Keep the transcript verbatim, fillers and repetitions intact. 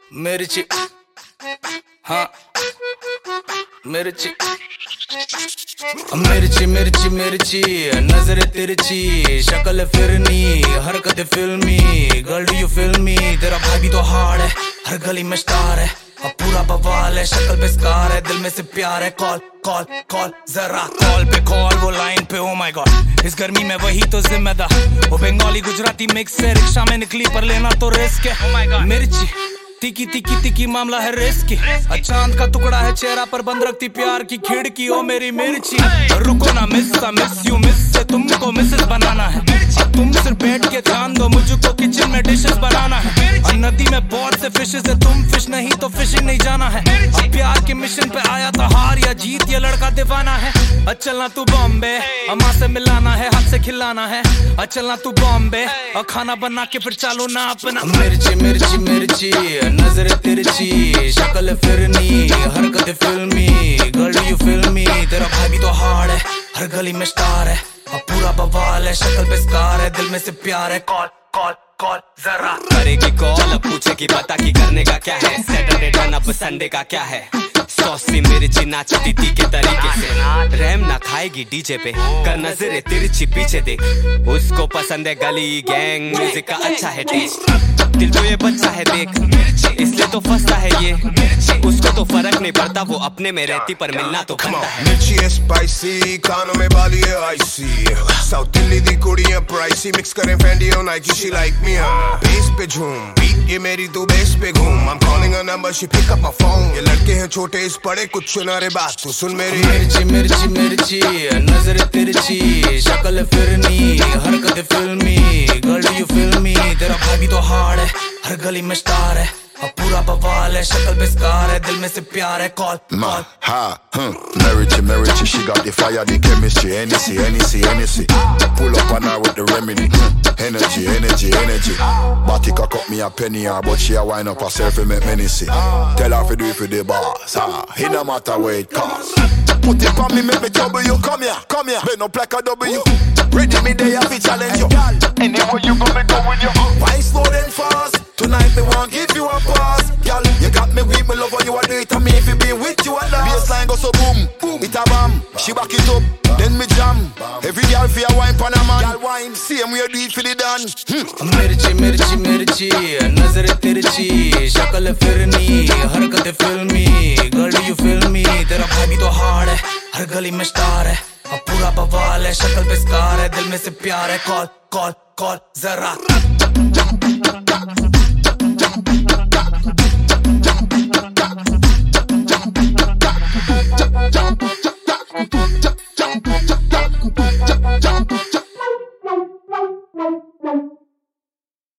मिर्ची, हाँ मिर्ची मिर्ची मिर्ची मिर्ची नजर तिरछी, शक्ल फिरनी, हरकत फिल्मी। Girl do you feel me? तेरा भाई भी तो हार्ड है, हर गली में स्टार है, अब पूरा बवाल है, शक्ल पे स्कार है, दिल में से प्यार है। कॉल कॉल कॉल जरा कॉल पे कॉल, वो लाइन पे। ओ माय गॉड, इस गर्मी में वही तो जिम्मेदार। वो बंगाली गुजराती मिक्स है, रिक्शा में निकली पर लेना तो रिस्क है। ओ माय गॉड, मिर्ची तिकी तिकी तिकी मामला है रिस्क। चांद का टुकड़ा है चेहरा पर बंद रखती प्यार की खिड़की। ओ मेरी मिर्ची रुको ना, मिस मिस यू मिस से तुमको मिसेस बनाना है। तुम सिर्फ बैठ के ध्यान दो, मुझको किचन में डिशेस बनाना है। और नदी में बहुत से फिशेस है, तुम फिश नहीं तो फिशिंग नहीं जाना है। अब प्यार के मिशन पे आया था, हार या जीत ये लड़का दीवाना है। चलना तू बॉम्बे, अम्मा से मिलाना है, हाथ से खिलाना है। चलना तू बॉम्बे और खाना बना के फिर चालू ना अपना। मिर्ची मिर्ची मिर्ची नजर तिरछी, शक्ल फिरनी, हरकत फिल्मी। गर्ल यू फिल्मी, तेरा भाई भी तो हार्ड है, हर गली में स्टार है, अब पूरा बवाल है, शक्ल पे स्कार है, दिल में से प्यार है। कॉल कॉल कॉल जरा करेगी कॉल, अब पूछेगी पता की करने का क्या है। सैटरडे टर्न अप संडे का क्या है। सॉसी मिर्ची नाचती थी के तरीके से, रैम ना खाएगी डीजे पे, कर नजरे तिरछी पीछे देख। उसको पसंद है गली गैंग म्यूजिक का अच्छा है टेस्ट, दिल तो ये बच्चा है देख, इसलिए तो फंसता है ये। उसको तो फर्क नहीं पड़ता, वो अपने में रहती पर मिलना तो बनता है। मिर्ची है स्पाइसी, कानों में बाली है आईसी, साउथ दिल्ली दी कुड़ियां प्राइसी, मिक्स करें फैंडी और Nike, she like me. Base पे झूम, बीट ये मेरी तू बेस पे घूम। I'm calling her number, she pick up my phone। ये लड़के हैं छोटे इस बड़े, कुछ सुना रे बात तू सुन मेरी। मिर्ची मिर्ची मिर्ची नजर तिरछी, शक्ल फिरनी, हरकत फिल्मी। गर्ल यू फिल्मी, तेरा भाई भी तो हार्ड है, हर गली में स्टार है, अब पूरा बवाल है, शक्ल पे स्कार है, दिल में से प्यार है। Call Ma, ha, hmm. Merici, Merici, she got the fire, the chemistry, Hennessy, Hennessy, Hennessy. Pull up on her with the remedy, hmm. Energy, energy, energy. Body cock up me a penny, ah, but she a wind up herself and make many see. Tell her to do it for the boss, ah. It no matter where it costs. Put it on me, make me trouble you. Come here, come here. Bend up like a W. Ready me there, fi challenge you. Anywhere you go, me go with you. Why slow then fast? Tonight me want give you a pass, girl. You got me weak, me love how you a do it to me. If you be with you a dance. Baseline go so boom, boom. It a bam. She back it up, then me jam. Every girl fi a wine pan a man. Girl wine, same way do it for the dance. मिर्ची मिर्ची मिर्ची नजर तिरछी, शक्ल फिरनी, हरकत फिल्मी। Girl you फिल्मी, तेरा भाई भी तो हार्ड है, हर गली में स्टार है, अब पूरा बवाल है, शक्ल पे स्कार है, दिल में से प्यार है। कॉल कॉल कॉल जरा